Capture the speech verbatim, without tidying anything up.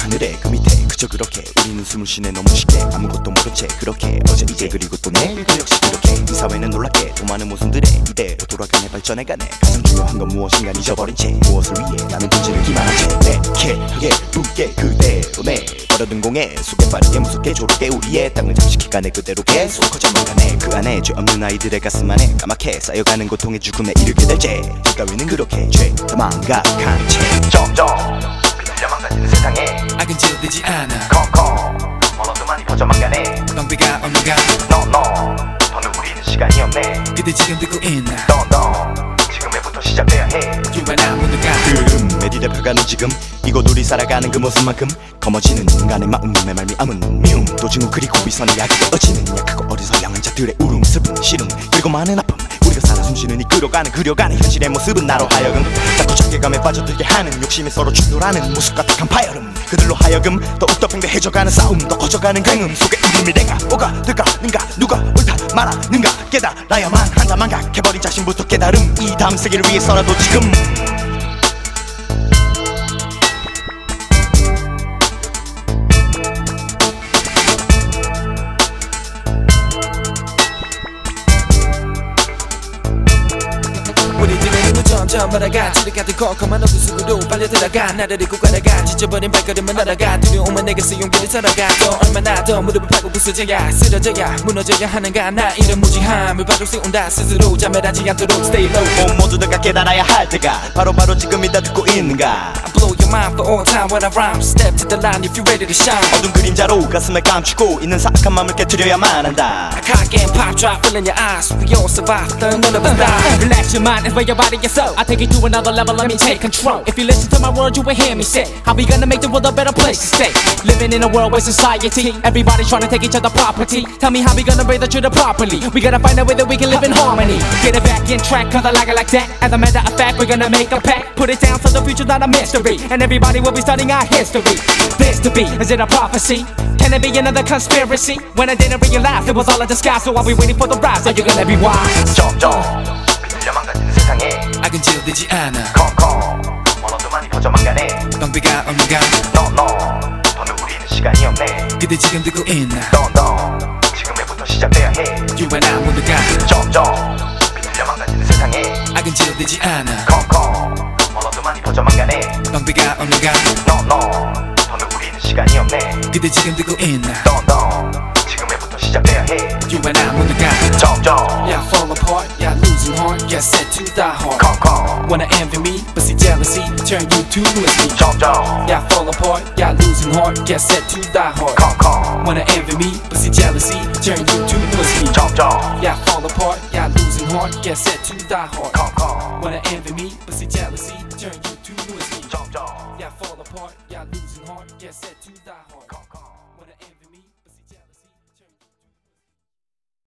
하늘에 그 밑에 그저 그렇게 우리는 숨을 쉬네 너무 쉽게 아무것도 모른 채 그렇게 어제 이제 그리고 또 내일 또 역시 그렇게 이 사회는 놀랍게 또 많은 모순들에 이대로 돌아가네 발전해가네 가장 중요한 건 무엇인가 잊어버린 채 무엇을 위해 나는 존재를 기만한 채 내게 흙에 붓게 그대로 내 버려둔 공에 속에 빠르게 무섭게 조르게 우리의 땅을 잠식해가네 그대로 계속 커져만 가네 그 안에 죄 없는 아이들의 가슴 안에 까맣게 쌓여가는 고통의 죽음에 이르게 될죄 죄 따위는 그렇게 죄다 망각한 채 점점 비틀려 망가지는 세상에 악은 지워지지 않아 콩콩 멀어도 많이 퍼져만 가네 낭비가 없는가 너너 더는 우리는 시간이 없네 그대 지금 듣고 있나 너너 지금부터 시작돼야 해 유한한 모두가 그 매일에 펴가는 지금 이곳 우리 살아가는 그 모습만큼 검어지는 인간의 마음 메말미암은 미움 또 증오 그리고 위선의 약이 어지는 약하고 어리석양한 자들의 울음 슬픔 시름 그리고 많은 아픔 우리가 살아 숨쉬는 이 끌어가는 그려가는 현실의 모습은 나로 하여금 자꾸 자괴감에 빠져들게 하는 욕심이 서로 충돌하는 모습과 딱한 파열음 그들로 하여금 더욱더 팽배해져가는 싸움 더 커져가는 강음 속에 우리 미래가 뭐가 될까는가 누가 옳다 말하는가 깨달아야만 한자만 각해버린 자신부터 깨달음 이 다음 세계를 위해서라도 지금 우리들의 눈은 점점 멀어가 지뢰 같은 컴컴한 어둠 속으로 빨려들어가 나를 잃고 가다가 지쳐버린 발걸음을 날아가 두려움은 내게서 용기를 살아가 또 얼마나 더 무릎을 파고 부서져야 쓰러져야 무너져야 하는가 나 이런 무지함을 바로 세운다 스스로 자멸하지 않도록 stay low 온 모두가 깨달아야 할 때가 바로 바로 지금이다 듣고 있는가 I blow your mind for all time when I rhyme Step to the line if you're ready to shine 어두운 그림자로 가슴을 감추고 있는 사악한 맘을 깨트려야만 한다 I cock and pop drop feeling your eyes We all survive none of us die Relax your mind and wear your body and soul I take you to another level, let me take control If you listen to my words, you will hear me say How we gonna make the world a better place to stay Living in a world where society Everybody's trying to take each other property Tell me how we gonna raise the children properly We gotta find a way that we can live in harmony Get it back in track, cause I like it like that As a matter of fact, we're gonna make a pact Put it down so the future's not a mystery And everybody will be studying our history This to be, is it a prophecy? Can it be another conspiracy? When I didn't realize it was all a disguise So I'll be waiting for the rise, so you're gonna be wise 점점 비틀려 망가지는 세상에 악은 지워지지 않아 콩콩 멀어도 많이 퍼져만 가네 낭비가 없는가 너너 더는 우리는 시간이 없네 그대 지금 듣고 있나 너너 지금부터 시작돼야 해 유한한 모두가 점점 비틀려 망가지는 세상에 악은 지워지지 않아 콩콩 멀어도 많이 퍼져만 가네 낭비가 없는가 너너 더는 우리는 시간이 없네 그대 지금 듣고 있나 너너 지금부터 시작돼야 해 유한한 모두가 점점 Yeah, fall apart, yeah, losing heart, yeah, set to die hard 콩콩 Wanna envy me, but see jealousy turn you to envy 점점 Yeah, fall apart, yeah, losing heart, yeah, set to die hard 콩콩 Wanna envy me, but see jealousy turn you to envy 점점 Yeah, fall apart, yeah, losing heart, yeah, set to die hard 콩콩 Wanna envy me, but see jealousy turn you to envy 점점 Yeah, fall apart, yeah, losing heart, yeah, set to die hard